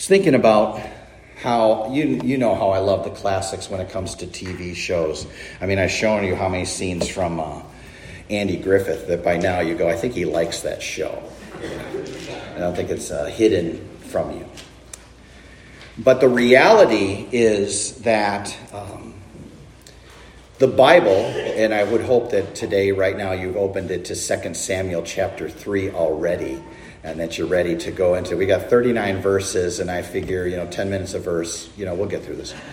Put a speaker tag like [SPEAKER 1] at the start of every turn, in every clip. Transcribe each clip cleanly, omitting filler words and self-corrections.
[SPEAKER 1] was thinking about how, you know how I love the classics when it comes to TV shows. I mean, I've shown you how many scenes from Andy Griffith that by now you go, I think he likes that show. I don't think it's hidden from you. But the reality is that the Bible, and I would hope that today, right now, you've opened it to 2 Samuel chapter 3 already, and that you're ready to go into. We got 39 verses, and I figure, 10 minutes a verse, we'll get through this.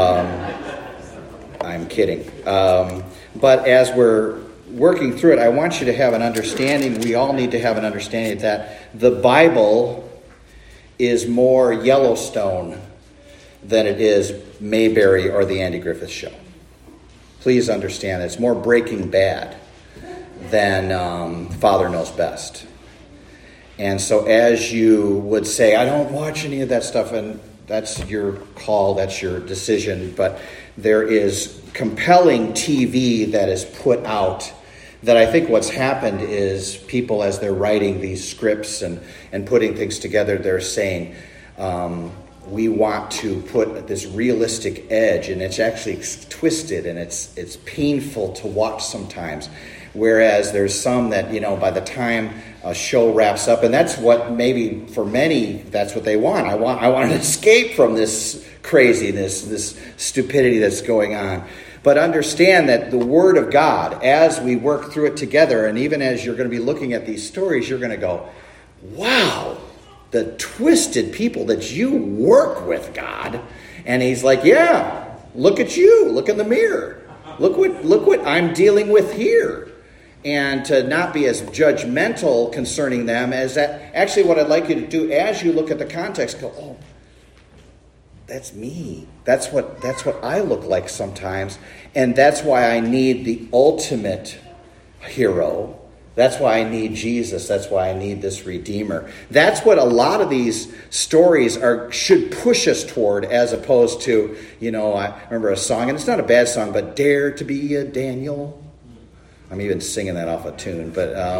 [SPEAKER 1] I'm kidding. But as we're working through it, I want you to have an understanding, we all need to have an understanding that the Bible is more Yellowstone than it is Mayberry or the Andy Griffith Show. Please understand, it's more Breaking Bad than Father Knows Best. And so as you would say, I don't watch any of that stuff, and that's your call, that's your decision, but there is compelling TV that is put out that I think what's happened is people, as they're writing these scripts and putting things together, they're saying, we want to put this realistic edge, and it's actually twisted, and it's painful to watch sometimes. Whereas there's some that, by the time a show wraps up, and that's what maybe for many, that's what they want. I want an escape from this craziness, this stupidity that's going on. But understand that the Word of God, as we work through it together, and even as you're going to be looking at these stories, you're going to go, wow, the twisted people that you work with, God. And he's like, yeah, look at you. Look in the mirror. Look what I'm dealing with here. And to not be as judgmental concerning them as that. Actually, what I'd like you to do as you look at the context, go, oh, that's me. That's what I look like sometimes. And that's why I need the ultimate hero. That's why I need Jesus. That's why I need this Redeemer. That's what a lot of these stories should push us toward, as opposed to, I remember a song, and it's not a bad song, but Dare to be a Daniel. I'm even singing that off tune.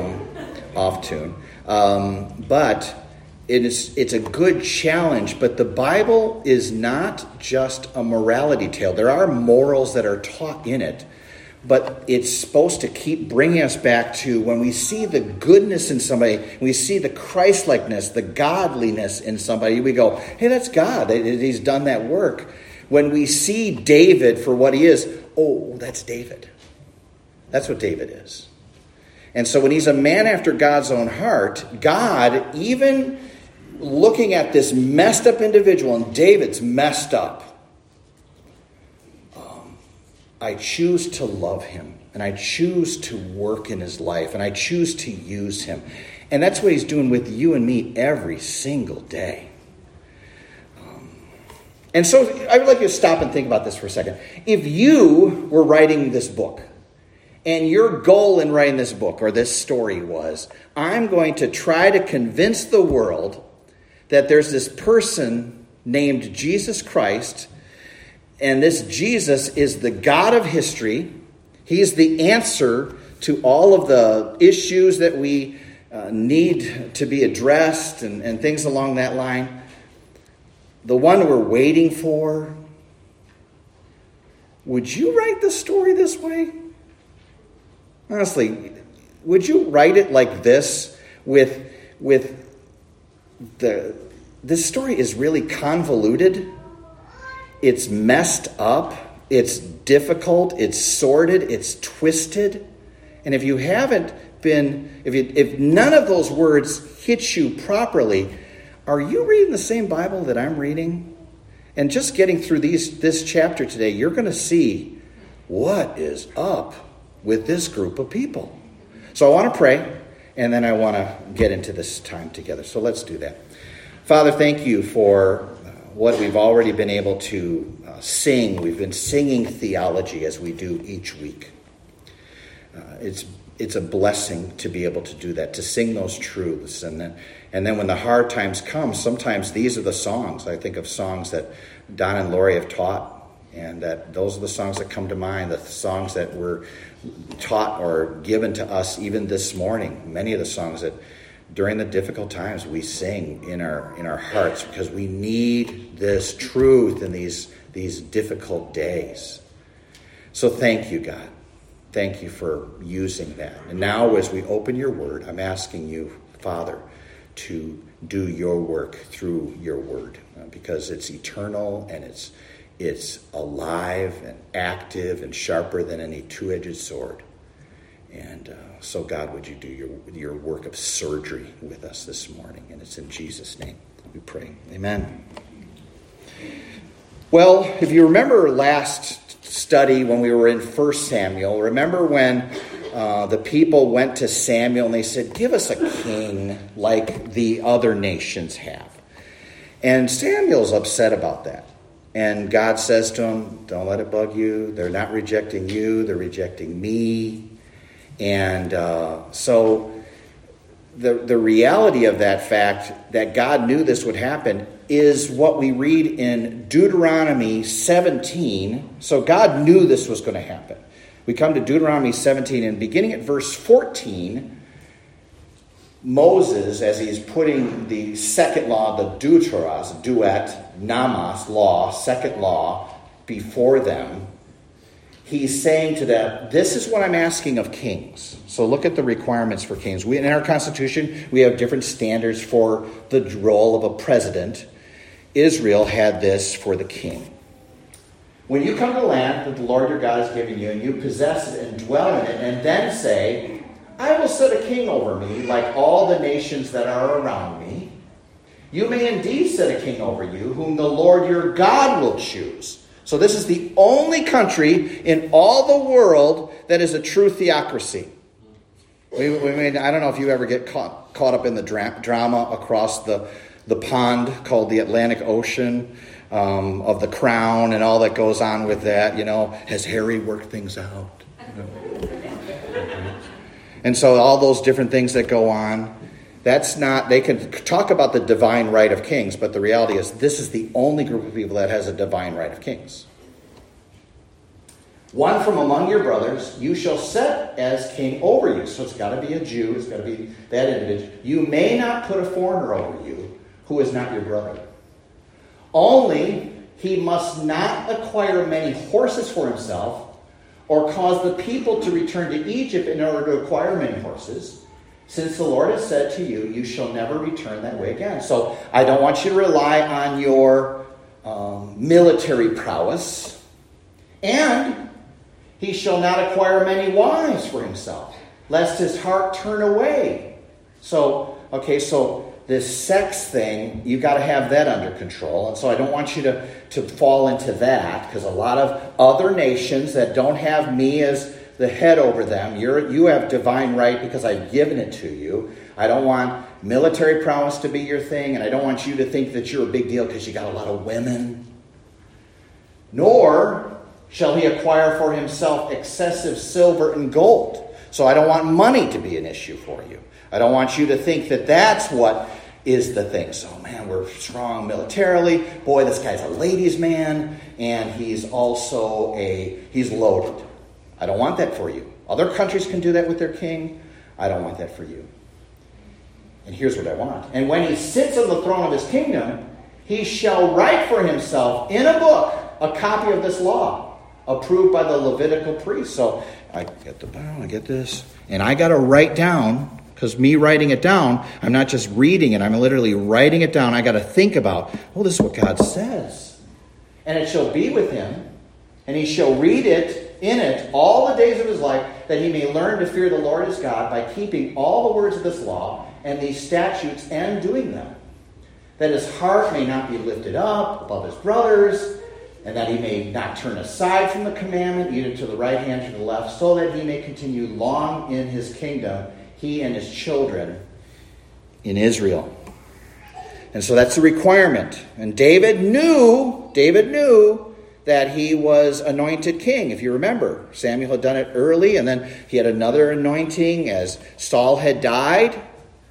[SPEAKER 1] But it's a good challenge. But the Bible is not just a morality tale. There are morals that are taught in it. But it's supposed to keep bringing us back to when we see the goodness in somebody, we see the Christ-likeness, the godliness in somebody, we go, hey, that's God. He's done that work. When we see David for what he is, oh, that's David. That's what David is. And so when he's a man after God's own heart, God, even looking at this messed up individual, and David's messed up, I choose to love him, and I choose to work in his life, and I choose to use him. And that's what he's doing with you and me every single day. And so I would like you to stop and think about this for a second. If you were writing this book, and your goal in writing this book or this story was, I'm going to try to convince the world that there's this person named Jesus Christ, and this Jesus is the God of history. He's the answer to all of the issues that we need to be addressed and things along that line. The one we're waiting for. Would you write the story this way? Honestly, would you write it like this this story is really convoluted. It's messed up, it's difficult, it's sordid, it's twisted. And if you haven't been, if none of those words hit you properly, are you reading the same Bible that I'm reading? And just getting through this chapter today, you're going to see what is up with this group of people. So I want to pray, and then I want to get into this time together. So let's do that. Father, thank you for what we've already been able to sing. We've been singing theology as we do each week. It's a blessing to be able to do that, to sing those truths. And then when the hard times come, sometimes these are the songs. I think of songs that Don and Lori have taught, and that those are the songs that come to mind, the songs that were taught or given to us even this morning. Many of the songs that during the difficult times, we sing in our hearts because we need this truth in these difficult days. So thank you, God. Thank you for using that. And now as we open your word, I'm asking you, Father, to do your work through your word because it's eternal and it's alive and active and sharper than any two-edged sword. And so, God, would you do your work of surgery with us this morning? And it's in Jesus' name we pray. Amen. Well, if you remember last study when we were in 1 Samuel, remember when the people went to Samuel and they said, give us a king like the other nations have. And Samuel's upset about that. And God says to him, don't let it bug you. They're not rejecting you. They're rejecting me. And so the reality of that fact that God knew this would happen is what we read in Deuteronomy 17. So God knew this was going to happen. We come to Deuteronomy 17, and beginning at verse 14, Moses, as he's putting the second law, the deuteros, duet, namas, law, second law, before them, he's saying to them, this is what I'm asking of kings. So look at the requirements for kings. In our Constitution, we have different standards for the role of a president. Israel had this for the king. When you come to the land that the Lord your God has given you, and you possess it and dwell in it, and then say, I will set a king over me, like all the nations that are around me, you may indeed set a king over you, whom the Lord your God will choose. So this is the only country in all the world that is a true theocracy. I don't know if you ever get caught up in the drama across the pond called the Atlantic Ocean, of the crown and all that goes on with that. Has Harry worked things out? And so all those different things that go on, they can talk about the divine right of kings, but the reality is this is the only group of people that has a divine right of kings. One from among your brothers you shall set as king over you. So it's got to be a Jew. It's got to be that individual. You may not put a foreigner over you who is not your brother. Only he must not acquire many horses for himself or cause the people to return to Egypt in order to acquire many horses, since the Lord has said to you, you shall never return that way again. So I don't want you to rely on your military prowess. And he shall not acquire many wives for himself, lest his heart turn away. So this sex thing, you've got to have that under control. And so I don't want you to fall into that, because a lot of other nations that don't have me as the head over them, you have divine right because I've given it to you. I don't want military prowess to be your thing, and I don't want you to think that you're a big deal because you got a lot of women. Nor shall he acquire for himself excessive silver and gold. So I don't want money to be an issue for you. I don't want you to think that that's what is the thing. So, man, we're strong militarily. Boy, this guy's a ladies' man, and he's also he's loaded. I don't want that for you. Other countries can do that with their king. I don't want that for you. And here's what I want. And when he sits on the throne of his kingdom, he shall write for himself in a book a copy of this law, approved by the Levitical priest. So I get the Bible, I get this, and I got to write down. Because me writing it down, I'm not just reading it, I'm literally writing it down. I got to think about, this is what God says. And it shall be with him, and he shall read it in it all the days of his life, that he may learn to fear the Lord his God by keeping all the words of this law and these statutes and doing them. That his heart may not be lifted up above his brothers, and that he may not turn aside from the commandment, either to the right hand or to the left, so that he may continue long in his kingdom, he and his children in Israel. And so that's the requirement. And David knew that he was anointed king. If you remember, Samuel had done it early, and then he had another anointing as Saul had died.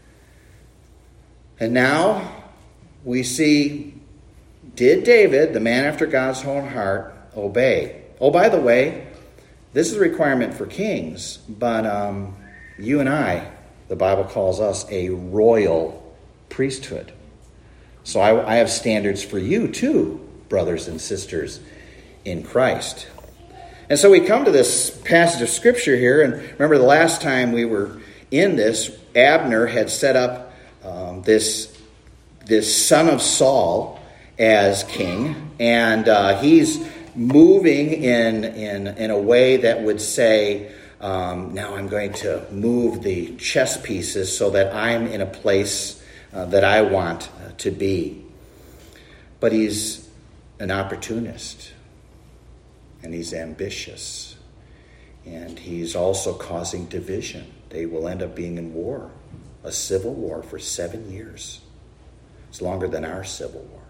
[SPEAKER 1] And now we see, did David, the man after God's own heart, obey? Oh, by the way, this is a requirement for kings, but you and I the Bible calls us a royal priesthood. So I have standards for you too, brothers and sisters in Christ. And so we come to this passage of Scripture here, and remember the last time we were in this, Abner had set up this son of Saul as king, and he's moving in a way that would say, now I'm going to move the chess pieces so that I'm in a place that I want to be. But he's an opportunist, and he's ambitious, and he's also causing division. They will end up being in war, a civil war for 7 years. It's longer than our civil war.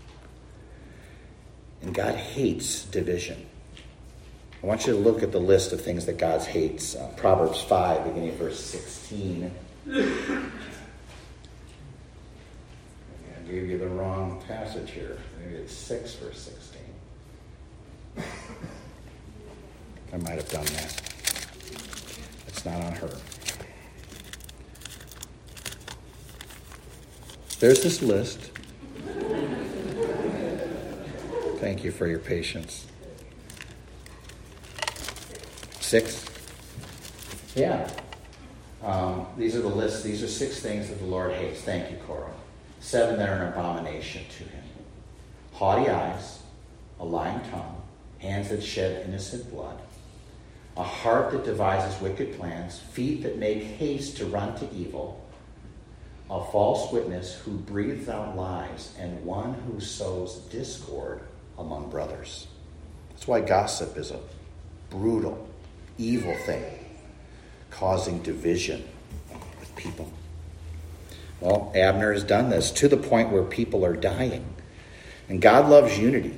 [SPEAKER 1] And God hates division. I want you to look at the list of things that God hates. Proverbs 5, beginning of verse 16. I gave you the wrong passage here. Maybe it's 6, verse 16. I might have done that. It's not on her. There's this list. Thank you for your patience. 6? Yeah. These are the lists. These are 6 things that the Lord hates. Thank you, Cora. 7 that are an abomination to him. Haughty eyes, a lying tongue, hands that shed innocent blood, a heart that devises wicked plans, feet that make haste to run to evil, a false witness who breathes out lies, and one who sows discord among brothers. That's why gossip is a brutal, evil thing, causing division with people. Well, Abner has done this to the point where people are dying. And God loves unity.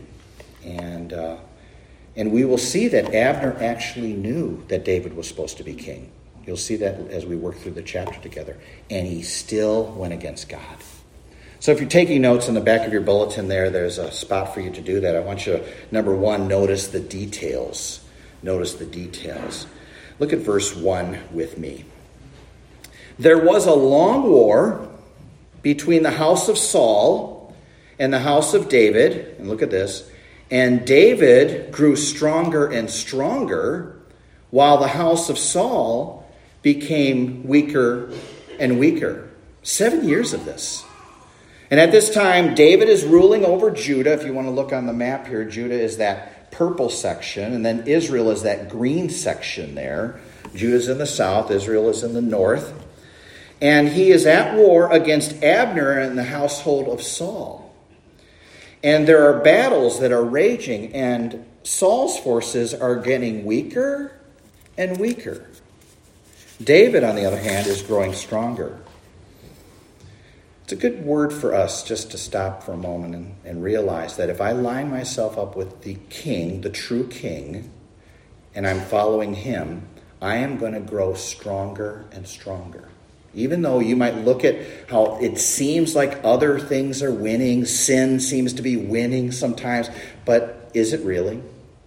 [SPEAKER 1] And we will see that Abner actually knew that David was supposed to be king. You'll see that as we work through the chapter together. And he still went against God. So if you're taking notes in the back of your bulletin there's a spot for you to do that. I want you to, number 1, notice the details. Notice the details. Look at verse 1 with me. There was a long war between the house of Saul and the house of David. And look at this. And David grew stronger and stronger, while the house of Saul became weaker and weaker. 7 years of this. And at this time, David is ruling over Judah. If you want to look on the map here, Judah is that purple section, and then Israel is that green section there. Judah's in the south, Israel is in the north. And he is at war against Abner and the household of Saul. And there are battles that are raging, and Saul's forces are getting weaker and weaker. David, on the other hand, is growing stronger. It's a good word for us just to stop for a moment and realize that if I line myself up with the king, the true king, and I'm following him, I am going to grow stronger and stronger. Even though you might look at how it seems like other things are winning, sin seems to be winning sometimes, but is it really?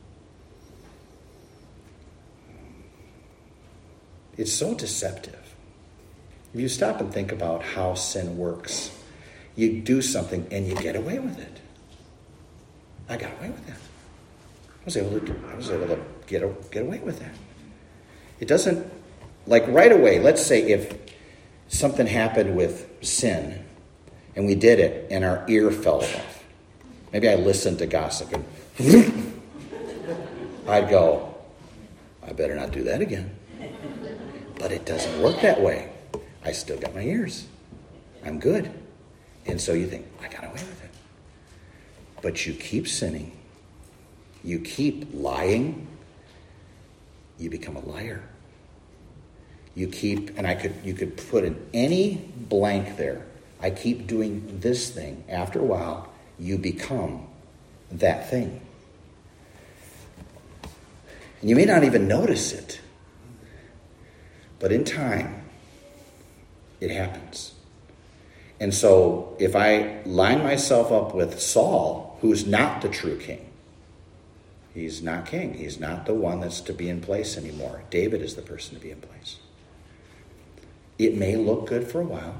[SPEAKER 1] It's so deceptive. If you stop and think about how sin works, you do something and you get away with it. I got away with that. I was able to get away with that. It doesn't, like right away, let's say if something happened with sin and we did it and our ear fell off. Maybe I listened to gossip and I'd go, I better not do that again. But it doesn't work that way. I still got my ears. I'm good. And so you think, I got away with it. But you keep sinning. You keep lying. You become a liar. You keep, and you could put in any blank there. I keep doing this thing. After a while, you become that thing. And you may not even notice it. But in time, it happens. And so if I line myself up with Saul, who's not the true king, he's not king. He's not the one that's to be in place anymore. David is the person to be in place. It may look good for a while,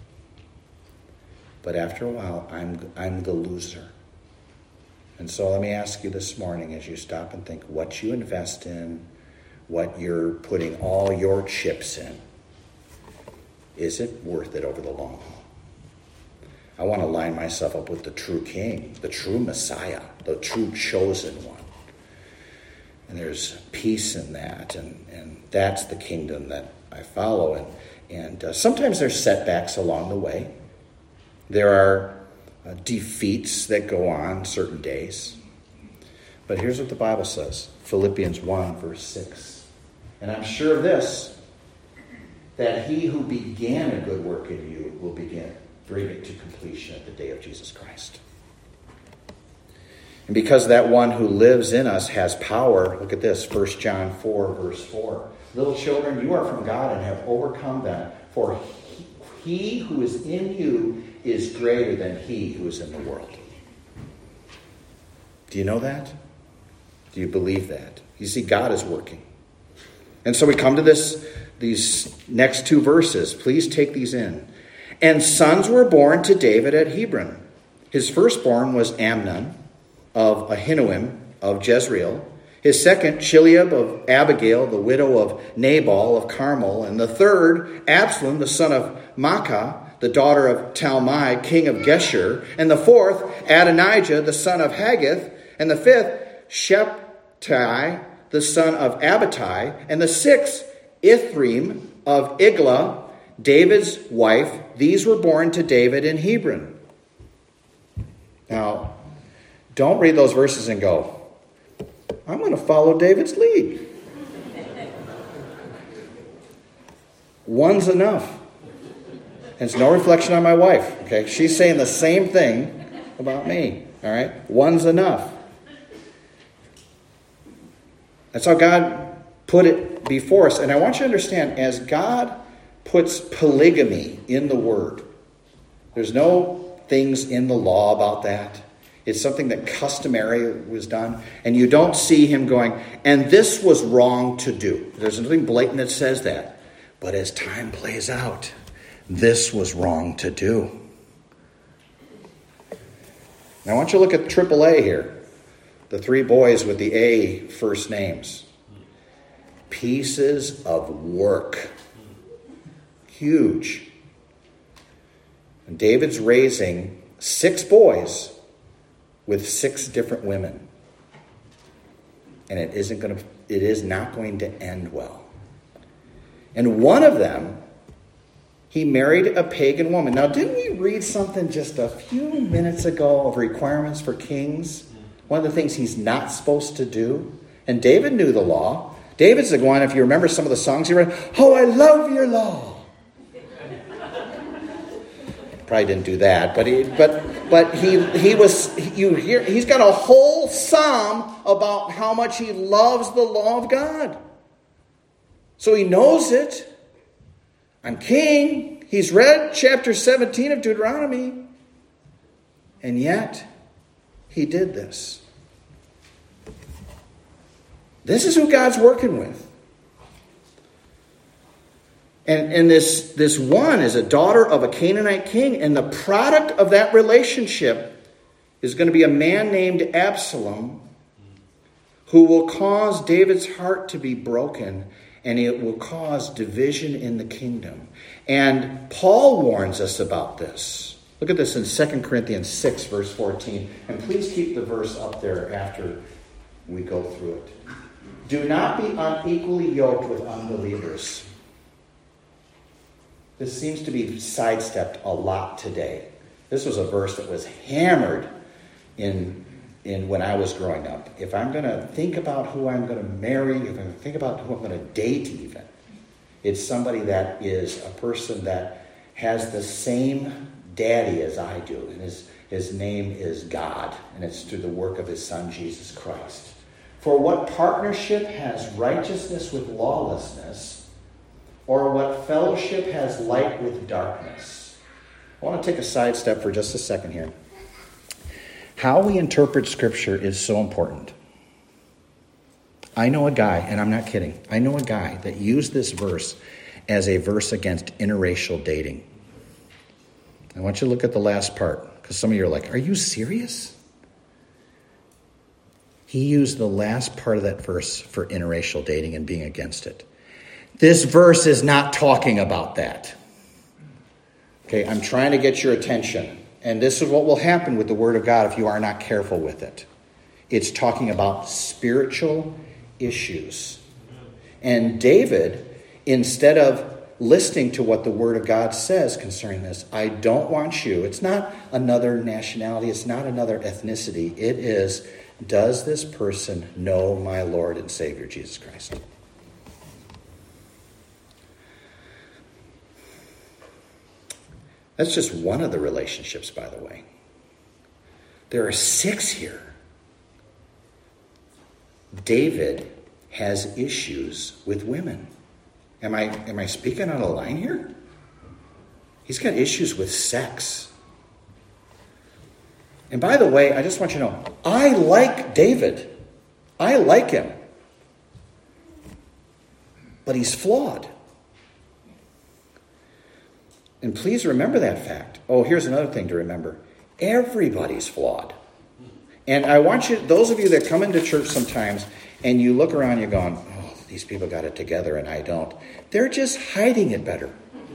[SPEAKER 1] but after a while, I'm the loser. And so let me ask you this morning as you stop and think what you invest in, what you're putting all your chips in, is it worth it over the long haul? I want to line myself up with the true King, the true Messiah, the true chosen one. And there's peace in that, and that's the kingdom that I follow. And sometimes there's setbacks along the way. There are defeats that go on certain days. But here's what the Bible says, Philippians 1, verse 6. And I'm sure of this, that he who began a good work in you will bring it to completion at the day of Jesus Christ. And because that one who lives in us has power, look at this, 1 John 4, verse 4. Little children, you are from God and have overcome them, for he who is in you is greater than he who is in the world. Do you know that? Do you believe that? You see, God is working. And so we come to these next two verses. Please take these in. And sons were born to David at Hebron. His firstborn was Amnon of Ahinoam of Jezreel. His second, Chileab of Abigail, the widow of Nabal of Carmel. And the third, Absalom, the son of Maacah, the daughter of Talmai, king of Geshur. And the fourth, Adonijah, the son of Haggith. And the fifth, Sheptai, the son of Abitai. And the sixth, Ithream of Iglah, David's wife. These were born to David in Hebron. Now, don't read those verses and go, I'm going to follow David's lead. One's enough. And it's no reflection on my wife. Okay, she's saying the same thing about me. All right, one's enough. That's how God put it before us. And I want you to understand, as God puts polygamy in the word, there's no things in the law about that. It's something that customary was done. And you don't see him going, and this was wrong to do. There's nothing blatant that says that. But as time plays out, this was wrong to do. Now I want you to look at AAA here. The three boys with the A first names. Pieces of work. Huge. And David's raising 6 boys with 6 different women. And it is not going to end well. And one of them, he married a pagan woman. Now, didn't we read something just a few minutes ago of requirements for kings? One of the things he's not supposed to do. And David knew the law. David's the one, if you remember some of the songs he read, oh, I love your law. Probably didn't do that, but he's got a whole psalm about how much he loves the law of God. So he knows it. I'm king. He's read chapter 17 of Deuteronomy. And yet, he did this. This is who God's working with. And this one is a daughter of a Canaanite king. And the product of that relationship is going to be a man named Absalom, who will cause David's heart to be broken. And it will cause division in the kingdom. And Paul warns us about this. Look at this in 2 Corinthians 6, verse 14. And please keep the verse up there after we go through it. Do not be unequally yoked with unbelievers. This seems to be sidestepped a lot today. This was a verse that was hammered in when I was growing up. If I'm going to think about who I'm going to marry, if I'm going to think about who I'm going to date even, it's somebody that is a person that has the same daddy as I do. And his name is God. And it's through the work of his son, Jesus Christ. For what partnership has righteousness with lawlessness? Or what fellowship has light with darkness? I want to take a sidestep for just a second here. How we interpret Scripture is so important. I know a guy, and I'm not kidding, I know a guy that used this verse as a verse against interracial dating. I want you to look at the last part, because some of you are like, are you serious? He used the last part of that verse for interracial dating and being against it. This verse is not talking about that. Okay, I'm trying to get your attention. And this is what will happen with the Word of God if you are not careful with it. It's talking about spiritual issues. And David, instead of listening to what the Word of God says concerning this, I don't want you. It's not another nationality. It's not another ethnicity. It is, does this person know my Lord and Savior, Jesus Christ? That's just one of the relationships, by the way. There are 6 here. David has issues with women. Am I speaking on a line here? He's got issues with sex. And by the way, I just want you to know, I like David. I like him. But he's flawed. And please remember that fact. Oh, here's another thing to remember. Everybody's flawed. And I want you, those of you that come into church sometimes and you look around, you're going, oh, these people got it together and I don't. They're just hiding it better.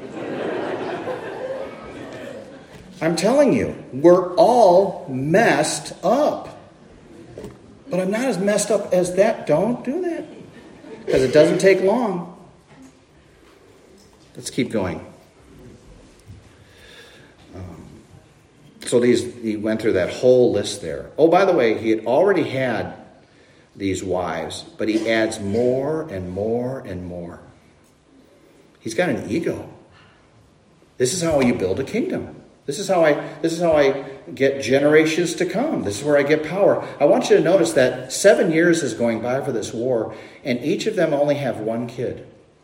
[SPEAKER 1] I'm telling you, we're all messed up. But I'm not as messed up as that. Don't do that. Because it doesn't take long. Let's keep going. So he went through that whole list there. Oh, by the way, he had already had these wives, but he adds more and more and more. He's got an ego. This is how you build a kingdom. This is how I get generations to come. This is where I get power. I want you to notice that 7 years is going by for this war, and each of them only have 1 kid.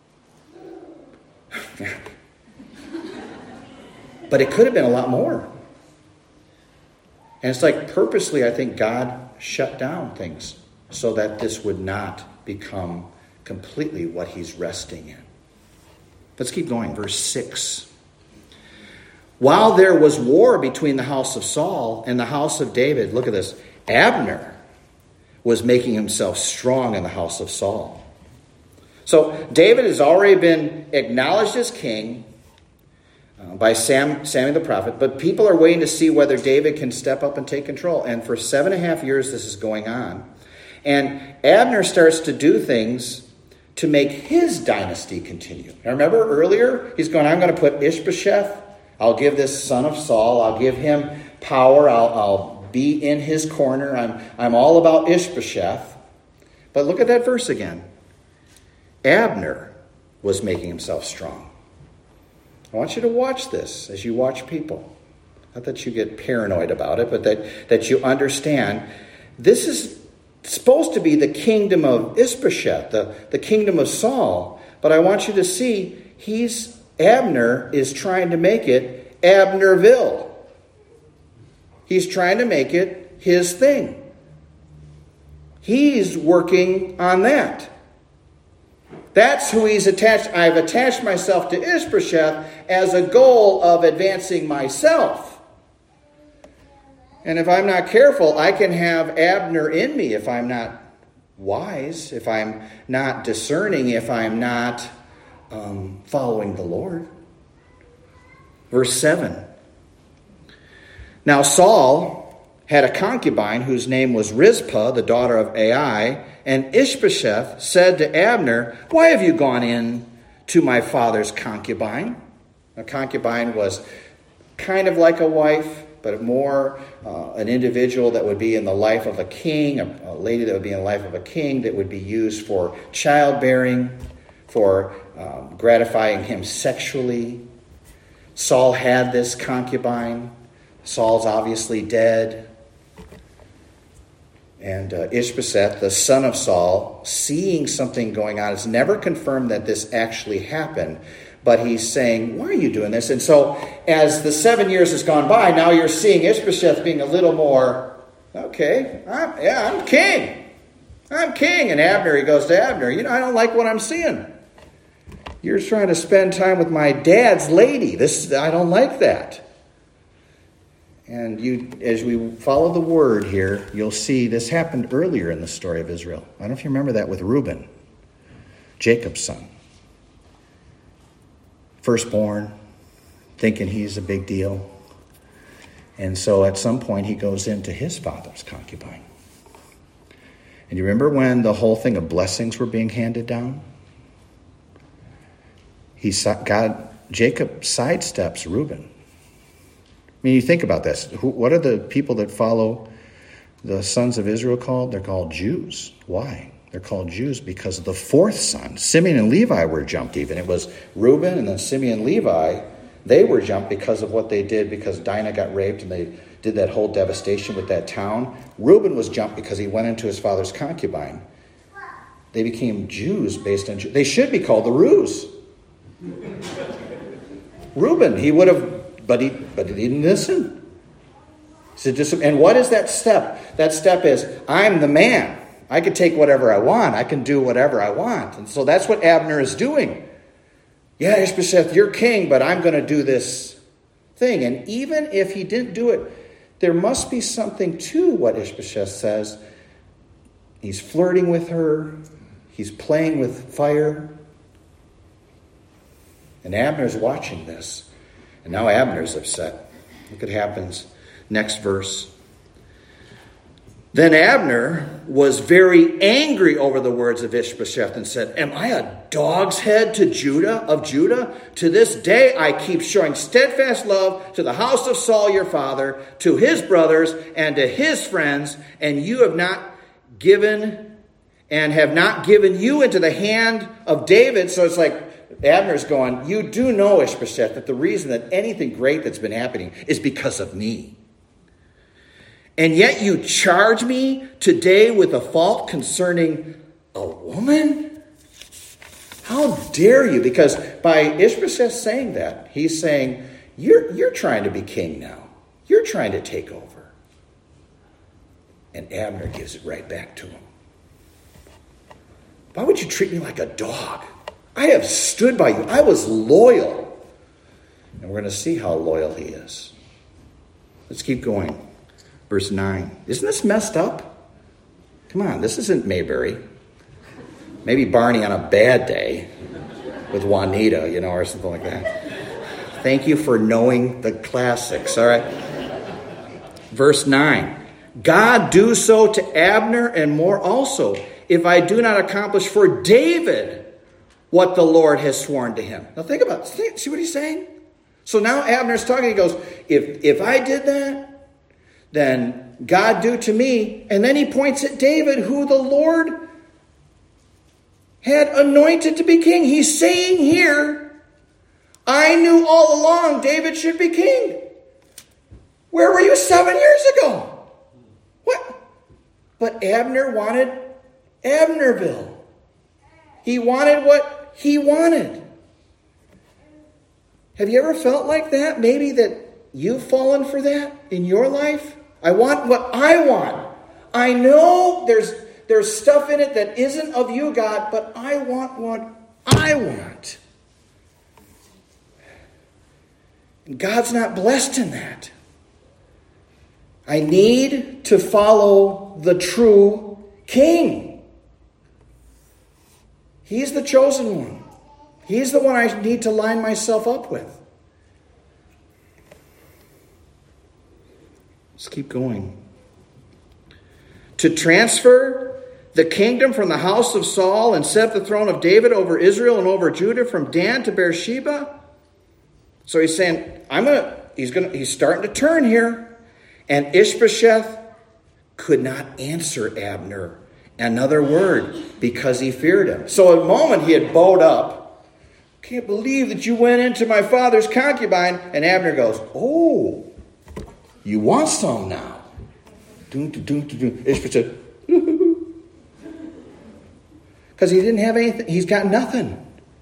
[SPEAKER 1] But it could have been a lot more. And it's like purposely, I think God shut down things so that this would not become completely what he's resting in. Let's keep going. Verse 6. While there was war between the house of Saul and the house of David, look at this, Abner was making himself strong in the house of Saul. So David has already been acknowledged as king by Samuel the prophet, but people are waiting to see whether David can step up and take control. And for 7.5 years, this is going on. And Abner starts to do things to make his dynasty continue. Now remember earlier, he's going, I'm going to put Ishbosheth, I'll give this son of Saul, I'll give him power, I'll be in his corner, I'm all about Ishbosheth. But look at that verse again. Abner was making himself strong. I want you to watch this as you watch people. Not that you get paranoid about it, but that you understand this is supposed to be the kingdom of Ishbosheth, the kingdom of Saul. But I want you to see Abner is trying to make it Abnerville. He's trying to make it his thing. He's working on that. That's who he's attached. I've attached myself to Ishbosheth as a goal of advancing myself. And if I'm not careful, I can have Abner in me if I'm not wise, if I'm not discerning, if I'm not following the Lord. Verse 7. Now Saul had a concubine whose name was Rizpah, the daughter of Ai, and Ishbosheth said to Abner, why have you gone in to my father's concubine? A concubine was kind of like a wife, but more an individual that would be in the life of a king, a lady that would be in the life of a king, that would be used for childbearing, for gratifying him sexually. Saul had this concubine. Saul's obviously dead. And Ishbosheth, the son of Saul, seeing something going on, it's never confirmed that this actually happened, but he's saying, why are you doing this? And so as the 7 years has gone by, now you're seeing Ishbosheth being a little more, okay, I'm king. I'm king. And Abner, he goes to Abner, I don't like what I'm seeing. You're trying to spend time with my dad's lady. I don't like that. And as we follow the word here, you'll see this happened earlier in the story of Israel. I don't know if you remember that with Reuben, Jacob's son. Firstborn, thinking he's a big deal. And so at some point he goes into his father's concubine. And you remember when the whole thing of blessings were being handed down? Jacob sidesteps Reuben. I mean, you think about this. What are the people that follow the sons of Israel called? They're called Jews. Why? They're called Jews because of the fourth son. Simeon and Levi were jumped even. It was Reuben and then Simeon and Levi. They were jumped because of what they did, because Dinah got raped and they did that whole devastation with that town. Reuben was jumped because he went into his father's concubine. They became Jews based on... They should be called the Rus. Reuben, he would have... But he didn't listen. And what is that step? That step is, I'm the man. I can take whatever I want. I can do whatever I want. And so that's what Abner is doing. Yeah, Ishbosheth, you're king, but I'm going to do this thing. And even if he didn't do it, there must be something to what Ishbosheth says. He's flirting with her. He's playing with fire. And Abner's watching this. And now Abner's upset. Look what happens. Next verse. Then Abner was very angry over the words of Ishbosheth and said, am I a dog's head to Judah? To this day I keep showing steadfast love to the house of Saul your father, to his brothers, and to his friends, and you have not given you into the hand of David. So it's like Abner's going, you do know, Ishbosheth, that the reason that anything great that's been happening is because of me. And yet you charge me today with a fault concerning a woman? How dare you? Because by Ishbosheth saying that, he's saying, you're trying to be king now. You're trying to take over. And Abner gives it right back to him. Why would you treat me like a dog? I have stood by you. I was loyal. And we're going to see how loyal he is. Let's keep going. Verse 9. Isn't this messed up? Come on, this isn't Mayberry. Maybe Barney on a bad day with Juanita, or something like that. Thank you for knowing the classics, all right? Verse 9. God do so to Abner and more also, if I do not accomplish for David what the Lord has sworn to him. Now think about it. See what he's saying? So now Abner's talking. He goes, if I did that, then God do to me. And then he points at David, who the Lord had anointed to be king. He's saying here, I knew all along David should be king. Where were you 7 years ago? What? But Abner wanted Abnerville. He wanted what he wanted. Have you ever felt like that? Maybe that you've fallen for that in your life? I want what I want. I know there's stuff in it that isn't of you, God, but I want what I want. And God's not blessed in that. I need to follow the true king. He's the chosen one. He's the one I need to line myself up with. Let's keep going. To transfer the kingdom from the house of Saul and set the throne of David over Israel and over Judah from Dan to Beersheba. So he's saying, he's starting to turn here. And Ishbosheth could not answer Abner another word because he feared him. So at the moment he had bowed up. Can't believe that you went into my father's concubine. And Abner goes, oh, you want some now? Ishbosheth, because he didn't have anything. He's got nothing.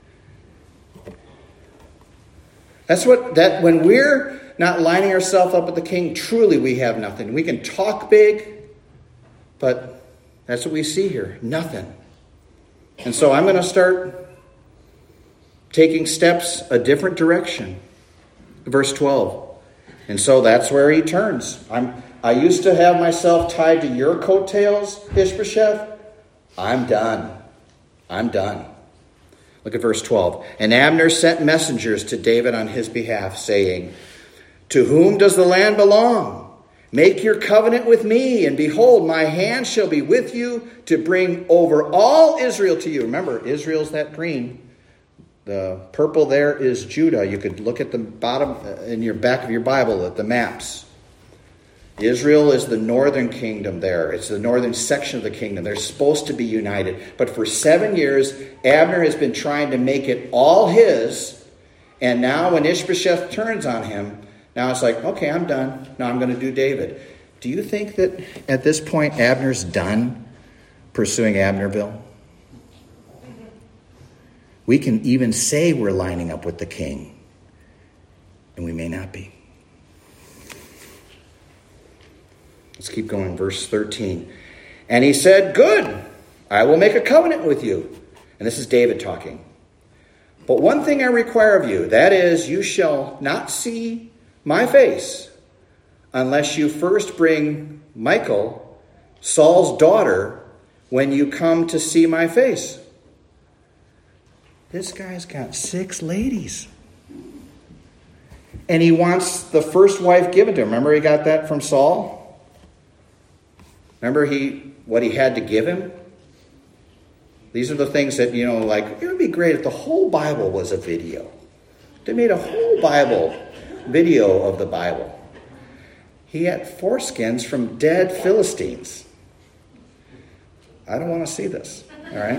[SPEAKER 1] That's when we're not lining ourselves up with the king, truly we have nothing. We can talk big, but that's what we see here. Nothing. And so I'm going to start taking steps a different direction. Verse 12. And so that's where he turns. I used to have myself tied to your coattails, Ishbosheth. I'm done. I'm done. Look at verse 12. And Abner sent messengers to David on his behalf, saying, to whom does the land belong? Make your covenant with me, and behold, my hand shall be with you to bring over all Israel to you. Remember, Israel's that green. The purple there is Judah. You could look at the bottom in your back of your Bible at the maps. Israel is the northern kingdom there. It's the northern section of the kingdom. They're supposed to be united. But for 7 years, Abner has been trying to make it all his. And now when Ishbosheth turns on him, now it's like, okay, I'm done. Now I'm going to do David. Do you think that at this point Abner's done pursuing Abnerville? We can even say we're lining up with the king, and we may not be. Let's keep going. Verse 13. And he said, good, I will make a covenant with you. And this is David talking. But one thing I require of you, that is, you shall not see my face unless you first bring Michal, Saul's daughter, when you come to see my face. This guy's got 6 ladies. And he wants the first wife given to him. Remember he got that from Saul? Remember what he had to give him? These are the things that, like, it would be great if the whole Bible was a video. They made a whole video of the Bible. He had foreskins from dead Philistines. I don't want to see this. All right?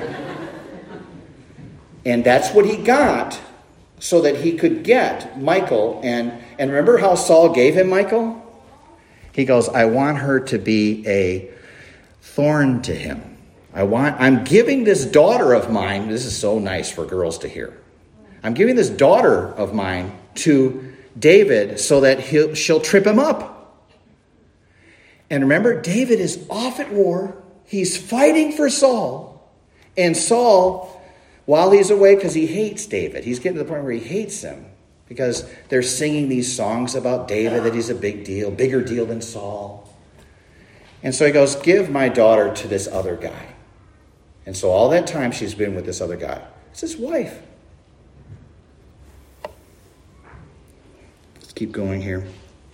[SPEAKER 1] And that's what he got so that he could get Michal. And remember how Saul gave him Michal? He goes, I want her to be a thorn to him. I'm giving this daughter of mine. This is so nice for girls to hear. I'm giving this daughter of mine to David so that she'll trip him up. And remember, David is off at war. He's fighting for Saul. And Saul, while he's away, because he hates David, he's getting to the point where he hates him because they're singing these songs about David, that he's a big deal, bigger deal than Saul. And so he goes, give my daughter to this other guy. And so all that time she's been with this other guy. It's his wife. Let's keep going here.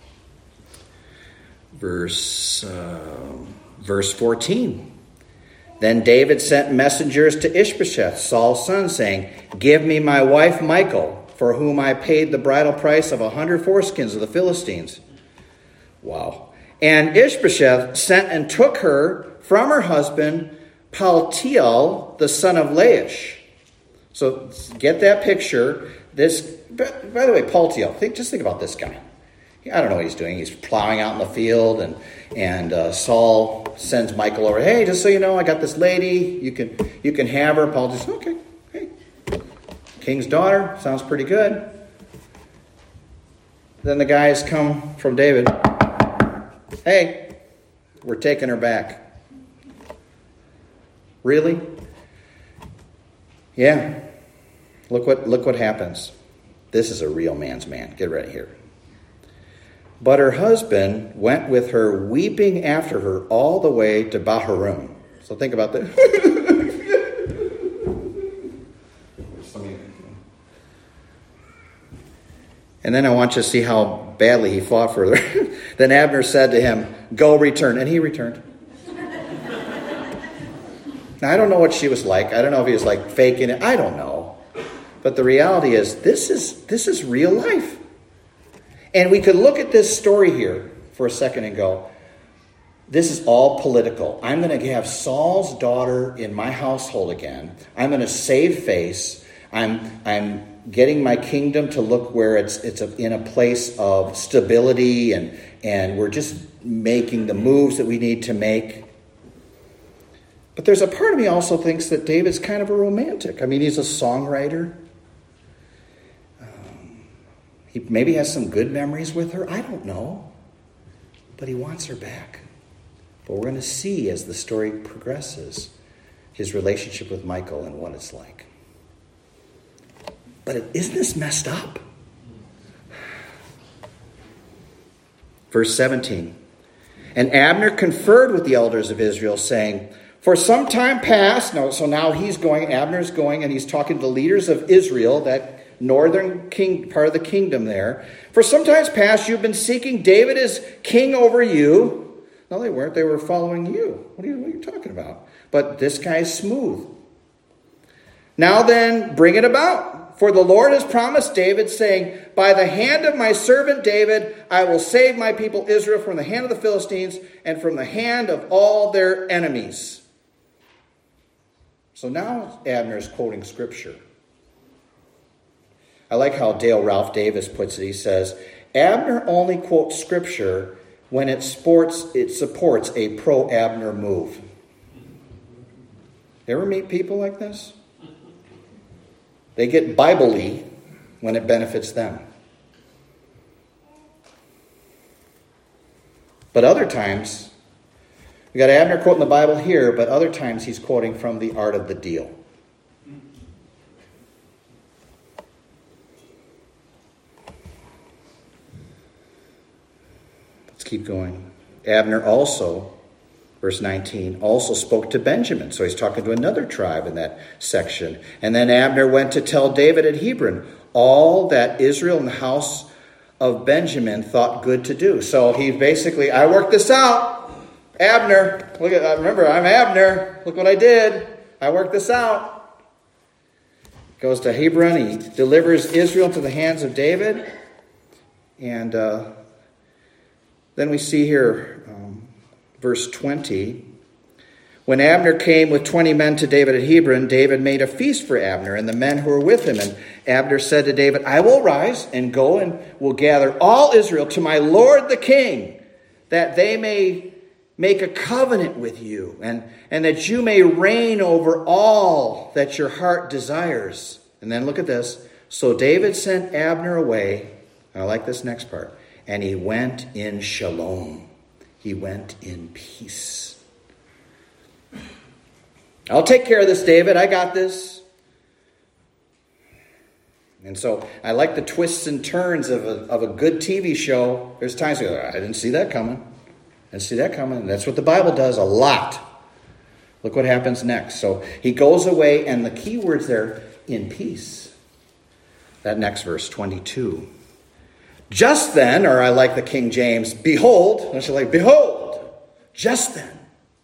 [SPEAKER 1] Verse 14. Then David sent messengers to Ishbosheth, Saul's son, saying, give me my wife Michal, for whom I paid the bridal price of 100 foreskins of the Philistines. Wow. And Ishbosheth sent and took her from her husband, Paltiel, the son of Laish. So get that picture. By the way, Paltiel, just think about this guy. I don't know what he's doing. He's plowing out in the field, and Saul sends Michal over. Hey, just so you know, I got this lady. You can have her. Paul just, okay. Hey, king's daughter. Sounds pretty good. Then the guys come from David. Hey, we're taking her back. Really? Yeah. Look what happens. This is a real man's man. Get ready here. But her husband went with her, weeping after her all the way to Bahurim. So think about that. And then I want you to see how badly he fought for her. Then Abner said to him, go return. And he returned. Now, I don't know what she was like. I don't know if he was like faking it. I don't know. But the reality is, this is real life. And we could look at this story here for a second and go, this is all political. I'm going to have Saul's daughter in my household again. I'm going to save face. I'm getting my kingdom to look where it's in a place of stability, and we're just making the moves that we need to make. But there's a part of me also thinks that David's kind of a romantic. I mean, he's a songwriter. He maybe has some good memories with her. I don't know. But he wants her back. But we're going to see as the story progresses his relationship with Michal and what it's like. But isn't this messed up? Verse 17. And Abner conferred with the elders of Israel, saying, for some time past, so now Abner's going, and he's talking to the leaders of Israel, that northern part of the kingdom there. For some time past, you've been seeking David as king over you. No, they weren't. They were following you. What are you talking about? But this guy's smooth. Now then, bring it about. For the Lord has promised David, saying, by the hand of my servant David, I will save my people Israel from the hand of the Philistines and from the hand of all their enemies. So now Abner is quoting Scripture. I like how Dale Ralph Davis puts it. He says, Abner only quotes Scripture when it supports a pro-Abner move. You ever meet people like this? They get Bible-y when it benefits them. But other times, we got Abner quoting the Bible here, but other times he's quoting from The Art of the Deal. Let's keep going. Abner also, verse 19, also spoke to Benjamin. So he's talking to another tribe in that section. And then Abner went to tell David at Hebron all that Israel and the house of Benjamin thought good to do. So he basically, I worked this out. Abner, remember, I'm Abner. Look what I did. I worked this out. Goes to Hebron. He delivers Israel to the hands of David. And then we see here, verse 20. When Abner came with 20 men to David at Hebron, David made a feast for Abner and the men who were with him. And Abner said to David, I will rise and go and will gather all Israel to my lord the king, that they may make a covenant with you, and that you may reign over all that your heart desires. And then look at this. So David sent Abner away. I like this next part. And he went in shalom. He went in peace. I'll take care of this, David. I got this. And so I like the twists and turns of a good TV show. There's times where I didn't see that coming. That's what the Bible does a lot. Look what happens next. So he goes away, and the key words there, in peace. That next verse, 22. Just then, or I like the King James, behold, just then,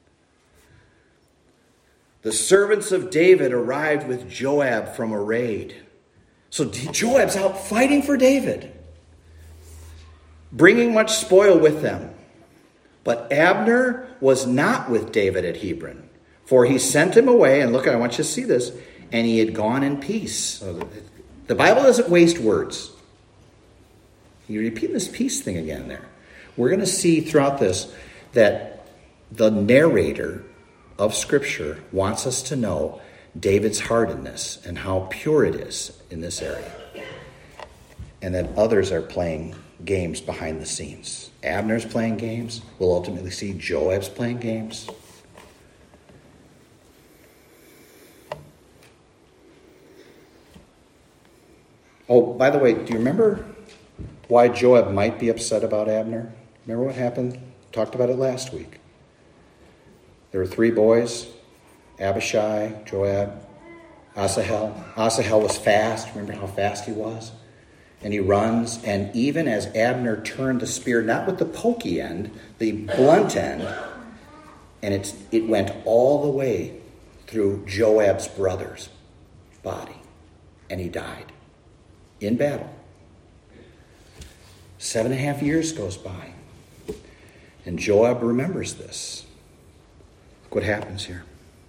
[SPEAKER 1] the servants of David arrived with Joab from a raid. So Joab's out fighting for David, bringing much spoil with them. But Abner was not with David at Hebron, for he sent him away, and look, I want you to see this, and he had gone in peace. So the Bible doesn't waste words. You repeat this peace thing again there. We're going to see throughout this that the narrator of Scripture wants us to know David's heart in this and how pure it is in this area. And that others are playing games behind the scenes. Abner's playing games. We'll ultimately see Joab's playing games. Oh, by the way, do you remember why Joab might be upset about Abner? Remember what happened? Talked about it last week. There were 3 boys, Abishai, Joab, Asahel. Asahel was fast. Remember how fast he was? And he runs, and even as Abner turned the spear, not with the pokey end, the blunt end, and it went all the way through Joab's brother's body, and he died in battle. 7.5 years goes by, and Joab remembers this. Look what happens here.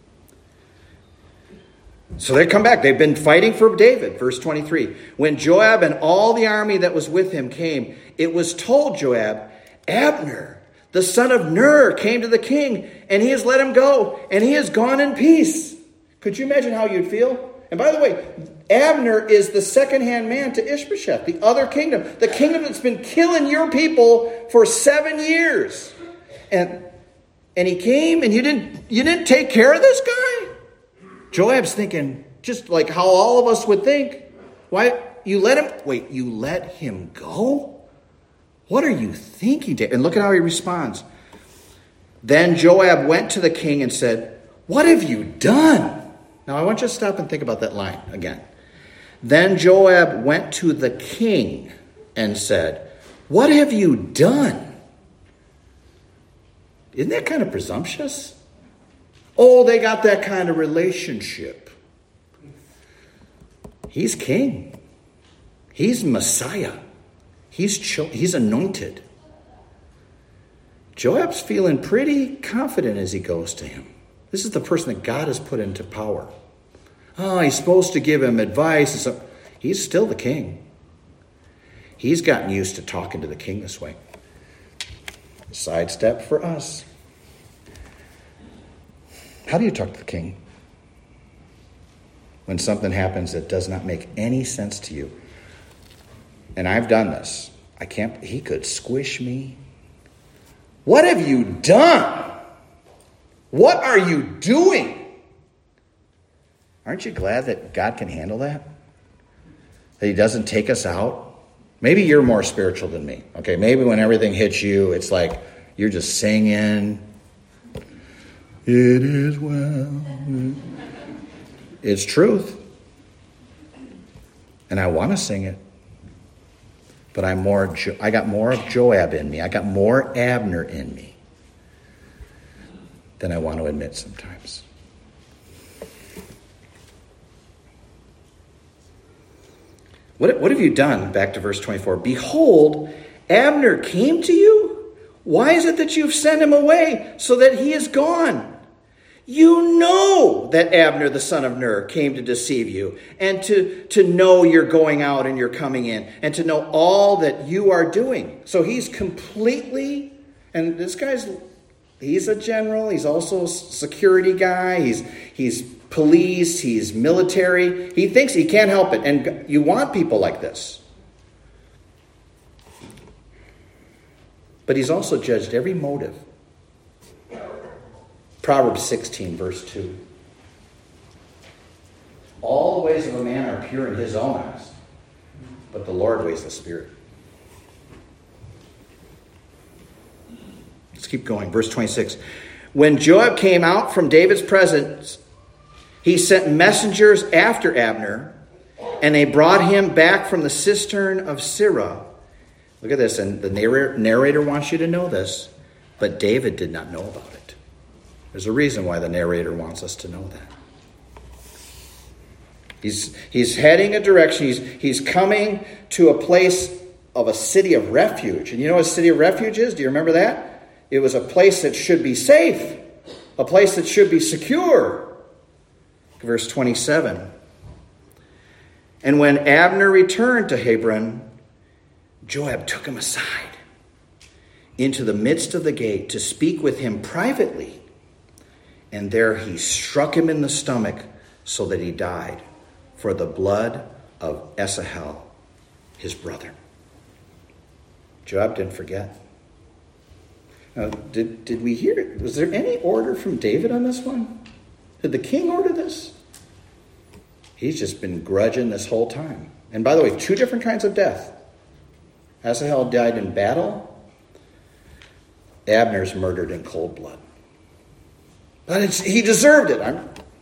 [SPEAKER 1] So they come back. They've been fighting for David. Verse 23. When Joab and all the army that was with him came, it was told Joab, Abner, the son of Ner, came to the king, and he has let him go, and he has gone in peace. Could you imagine how you'd feel? And by the way, Abner is the second-hand man to Ishbosheth, the other kingdom. The kingdom that's been killing your people for 7 years. And he came, and you didn't take care of this guy? Joab's thinking, just like how all of us would think, Why, you let him go? What are you thinking, David? And look at how he responds. Then Joab went to the king and said, what have you done? Now I want you to stop and think about that line again. Then Joab went to the king and said, what have you done? Isn't that kind of presumptuous? Oh, they got that kind of relationship. He's king. He's Messiah. He's anointed. Joab's feeling pretty confident as he goes to him. This is the person that God has put into power. Oh, he's supposed to give him advice. He's still the king. He's gotten used to talking to the king this way. Sidestep for us. How do you talk to the king? When something happens that does not make any sense to you. And I've done this. He could squish me. What have you done? What are you doing? Aren't you glad that God can handle that? That he doesn't take us out? Maybe you're more spiritual than me. Okay, maybe when everything hits you, it's like you're just singing. It is well. It's truth. And I want to sing it. But I got more of Joab in me. I got more Abner in me than I want to admit sometimes. What have you done? Back to verse 24. Behold, Abner came to you. Why is it that you've sent him away so that he is gone? You know that Abner, the son of Ner, came to deceive you and to know you're going out and you're coming in and to know all that you are doing. So he's completely, and this he's a general. He's also a security guy. He's police. He's military. He thinks he can't help it. And you want people like this. But he's also judged every motive. Proverbs 16, verse 2. All the ways of a man are pure in his own eyes, but the Lord weighs the spirit. Let's keep going. Verse 26. When Joab came out from David's presence, he sent messengers after Abner, and they brought him back from the cistern of Sirah. Look at this, and the narrator wants you to know this, but David did not know about it. There's a reason why the narrator wants us to know that. He's heading a direction. He's coming to a place of a city of refuge. And you know what a city of refuge is? Do you remember that? It was a place that should be safe. A place that should be secure. Verse 27. And when Abner returned to Hebron, Joab took him aside into the midst of the gate to speak with him privately. And there he struck him in the stomach so that he died for the blood of Asahel, his brother. Joab didn't forget. Now, did we hear it? Was there any order from David on this one? Did the king order this? He's just been grudging this whole time. And by the way, 2 different kinds of death. Asahel died in battle. Abner's murdered in cold blood. But he deserved it.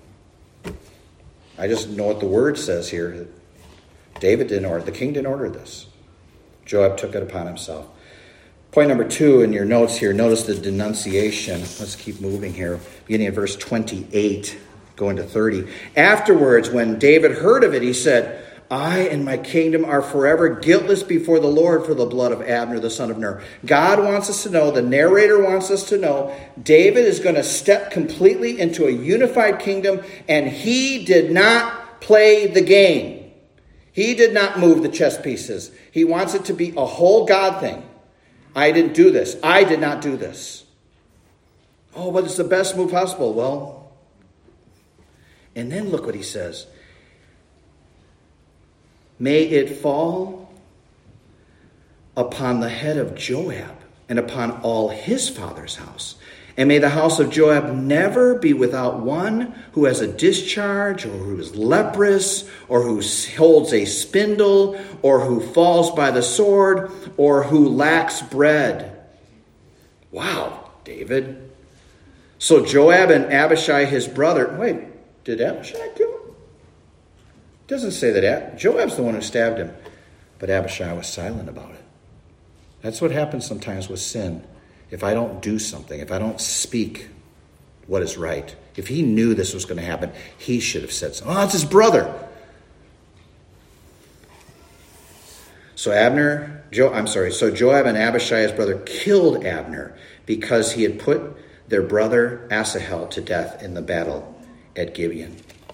[SPEAKER 1] I just know what the word says here. David didn't order. The king didn't order this. Joab took it upon himself. Point number 2 in your notes here. Notice the denunciation. Let's keep moving here. Beginning at verse 28, going to 30. Afterwards, when David heard of it, he said, I and my kingdom are forever guiltless before the Lord for the blood of Abner, the son of Ner. God wants us to know, the narrator wants us to know, David is going to step completely into a unified kingdom, and he did not play the game. He did not move the chess pieces. He wants it to be a whole God thing. I didn't do this. I did not do this. Oh, but it's the best move possible. Well, and then look what he says. May it fall upon the head of Joab and upon all his father's house And may the house of Joab never be without one who has a discharge, or who is leprous, or who holds a spindle, or who falls by the sword, or who lacks bread. Wow, David. So Joab and Abishai, his brother. Wait, did Abishai kill him? It doesn't say that. Joab's the one who stabbed him. But Abishai was silent about it. That's what happens sometimes with sin. If I don't do something, if I don't speak what is right, if he knew this was going to happen, he should have said something. Oh, it's his brother. So Joab and Abishai, his brother, killed Abner because he had put their brother Asahel to death in the battle at Gibeon.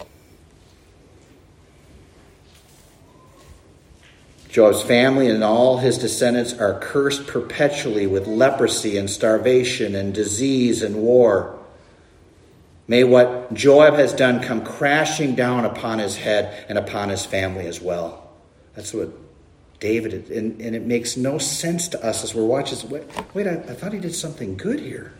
[SPEAKER 1] Joab's family and all his descendants are cursed perpetually with leprosy and starvation and disease and war. May what Joab has done come crashing down upon his head and upon his family as well. That's what David, and it makes no sense to us as we're watching. Wait, I thought he did something good here.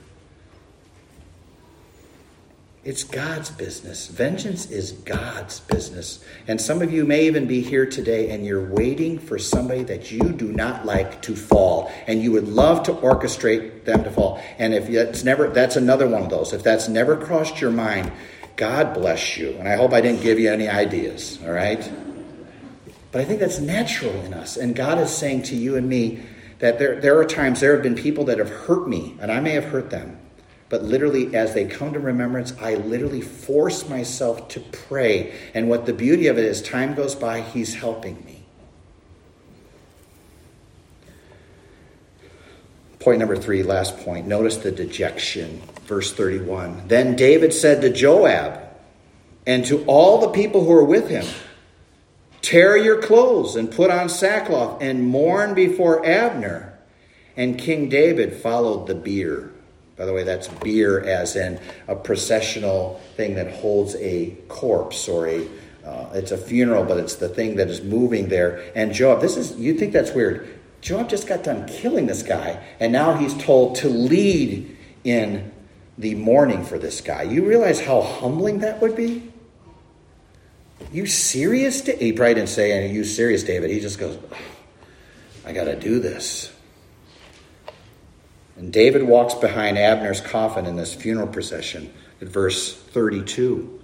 [SPEAKER 1] It's God's business. Vengeance is God's business. And some of you may even be here today and you're waiting for somebody that you do not like to fall. And you would love to orchestrate them to fall. And if that's another one of those. If that's never crossed your mind, God bless you. And I hope I didn't give you any ideas, all right? But I think that's natural in us. And God is saying to you and me that there are times there have been people that have hurt me, and I may have hurt them. But literally, as they come to remembrance, I literally force myself to pray. And what the beauty of it is, time goes by, he's helping me. Point number 3, last point. Notice the dejection. Verse 31. Then David said to Joab and to all the people who were with him, tear your clothes and put on sackcloth and mourn before Abner. And King David followed the bier. By the way, that's bier as in a processional thing that holds a corpse or it's a funeral, but it's the thing that is moving there. And Joab, you think that's weird. Joab just got done killing this guy, and now he's told to lead in the mourning for this guy. You realize how humbling that would be? You serious? He probably didn't say, "Are you serious, David?" He just goes, I got to do this. And David walks behind Abner's coffin in this funeral procession at verse 32.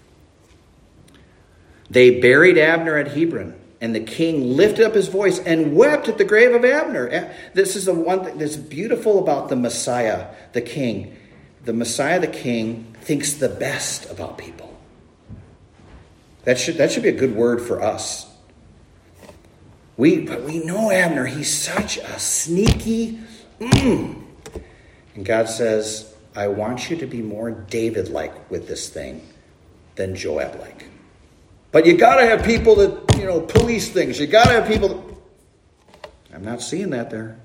[SPEAKER 1] They buried Abner at Hebron, and the king lifted up his voice and wept at the grave of Abner. This is the one thing that's beautiful about the Messiah, the king. The Messiah, the king, thinks the best about people. That should be a good word for us. But we know Abner. He's such a sneaky... And God says, I want you to be more David-like with this thing than Joab-like. But you got to have people that, police things. You got to have people that... I'm not seeing that there.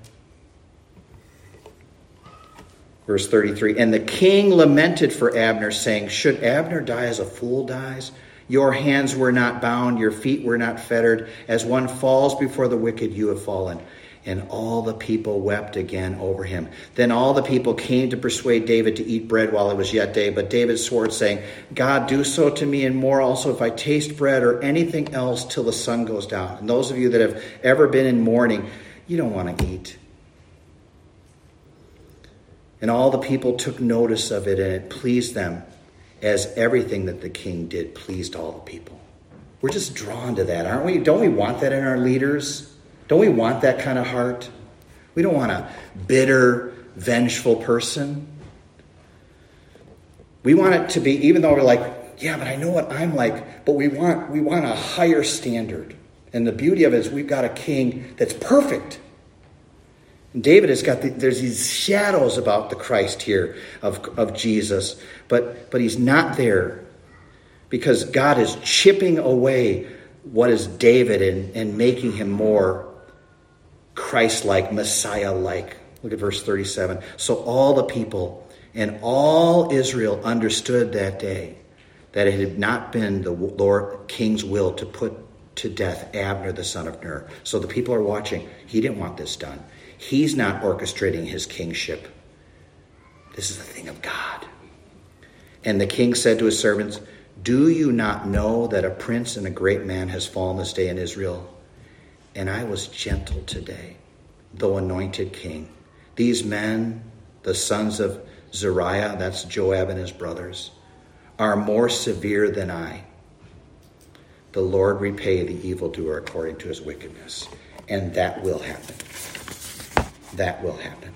[SPEAKER 1] Verse 33, and the king lamented for Abner, saying, should Abner die as a fool dies? Your hands were not bound, your feet were not fettered. As one falls before the wicked, you have fallen. And all the people wept again over him. Then all the people came to persuade David to eat bread while it was yet day. But David swore, saying, God, do so to me and more also if I taste bread or anything else till the sun goes down. And those of you that have ever been in mourning, you don't want to eat. And all the people took notice of it, and it pleased them, as everything that the king did pleased all the people. We're just drawn to that, aren't we? Don't we want that in our leaders? Don't we want that kind of heart? We don't want a bitter, vengeful person. We want it to be, even though we're like, yeah, but I know what I'm like, but we want a higher standard. And the beauty of it is we've got a king that's perfect. And David has got there's these shadows about the Christ here of Jesus, but he's not there because God is chipping away what is David and making him more Christ-like, Messiah-like. Look at verse 37. So all the people and all Israel understood that day that it had not been the Lord King's will to put to death Abner, the son of Ner. So the people are watching. He didn't want this done. He's not orchestrating his kingship. This is the thing of God. And the king said to his servants, do you not know that a prince and a great man has fallen this day in Israel? And I was gentle today, though anointed king. These men, the sons of Zeruiah, that's Joab and his brothers, are more severe than I. The Lord repay the evildoer according to his wickedness. And that will happen. That will happen.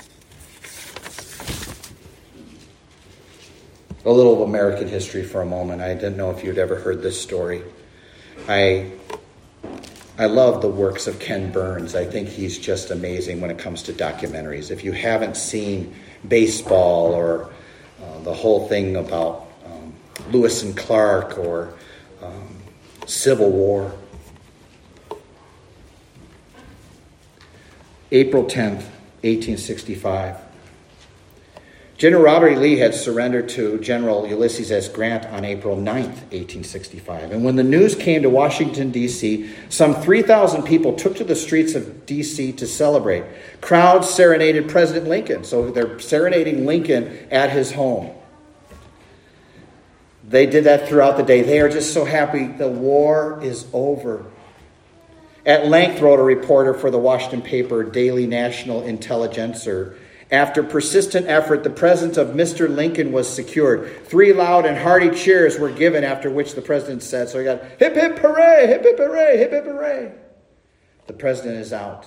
[SPEAKER 1] A little of American history for a moment. I didn't know if you'd ever heard this story. I love the works of Ken Burns. I think he's just amazing when it comes to documentaries. If you haven't seen Baseball or the whole thing about Lewis and Clark or Civil War. April 10th, 1865. General Robert E. Lee had surrendered to General Ulysses S. Grant on April 9th, 1865. And when the news came to Washington, D.C., some 3,000 people took to the streets of D.C. to celebrate. Crowds serenaded President Lincoln. So they're serenading Lincoln at his home. They did that throughout the day. They are just so happy the war is over. At length, wrote a reporter for the Washington paper Daily National Intelligencer, after persistent effort, the presence of Mr. Lincoln was secured. 3 loud and hearty cheers were given, after which the president said, so he got, hip, hip, hooray, hip, hip, hooray, hip, hip, hooray. The president is out.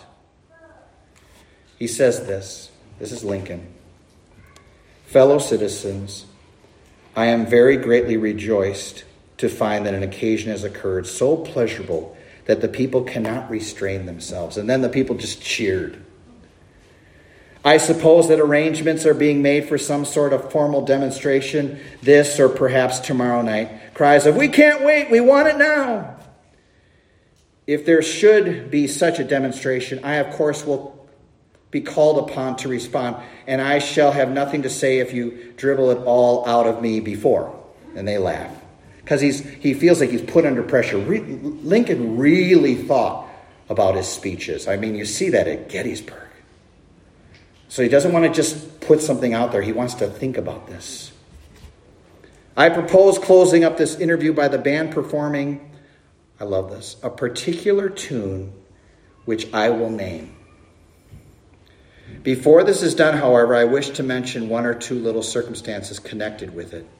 [SPEAKER 1] He says this is Lincoln. Fellow citizens, I am very greatly rejoiced to find that an occasion has occurred so pleasurable that the people cannot restrain themselves. And then the people just cheered. I suppose that arrangements are being made for some sort of formal demonstration this or perhaps tomorrow night. Cries of, we can't wait, we want it now. If there should be such a demonstration, I of course will be called upon to respond, and I shall have nothing to say if you dribble it all out of me before. And they laugh. Because he feels like he's put under pressure. Lincoln really thought about his speeches. I mean, you see that at Gettysburg. So he doesn't want to just put something out there. He wants to think about this. I propose closing up this interview by the band performing, I love this, a particular tune which I will name. Before this is done, however, I wish to mention 1 or 2 little circumstances connected with it.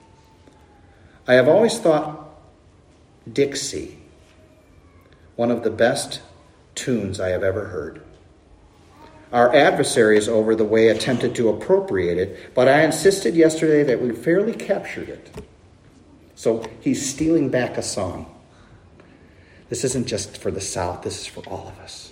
[SPEAKER 1] I have always thought Dixie one of the best tunes I have ever heard. Our adversaries over the way attempted to appropriate it, but I insisted yesterday that we fairly captured it. So he's stealing back a song. This isn't just for the South, this is for all of us.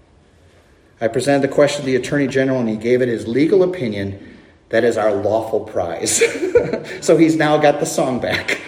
[SPEAKER 1] I presented the question to the Attorney General, and he gave it his legal opinion. That is our lawful prize. So he's now got the song back.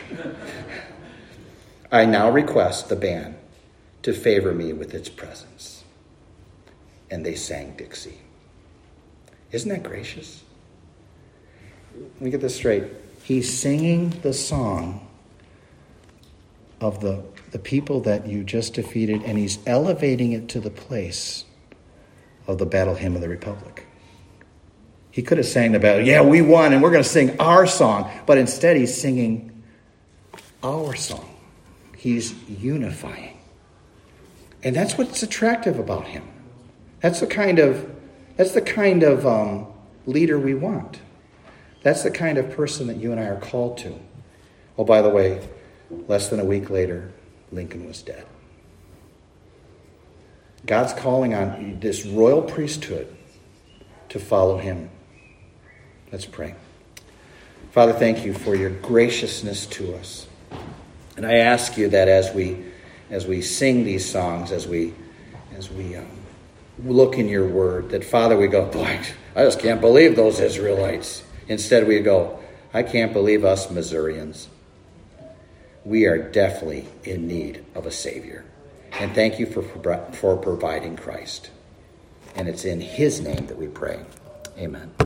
[SPEAKER 1] I now request the band to favor me with its presence. And they sang Dixie. Isn't that gracious? Let me get this straight. He's singing the song of the people that you just defeated, and he's elevating it to the place of the Battle Hymn of the Republic. He could have sang the battle, yeah, we won, and we're going to sing our song. But instead, he's singing our song. He's unifying. And that's what's attractive about him. That's the kind of leader we want. That's the kind of person that you and I are called to. Oh, by the way, less than a week later, Lincoln was dead. God's calling on this royal priesthood to follow him. Let's pray. Father, thank you for your graciousness to us. And I ask you that as we sing these songs, as we look in your word, that, Father, we go, boy, I just can't believe those Israelites. Instead, we go, I can't believe us Missourians. We are definitely in need of a Savior. And thank you for providing Christ. And it's in his name that we pray. Amen.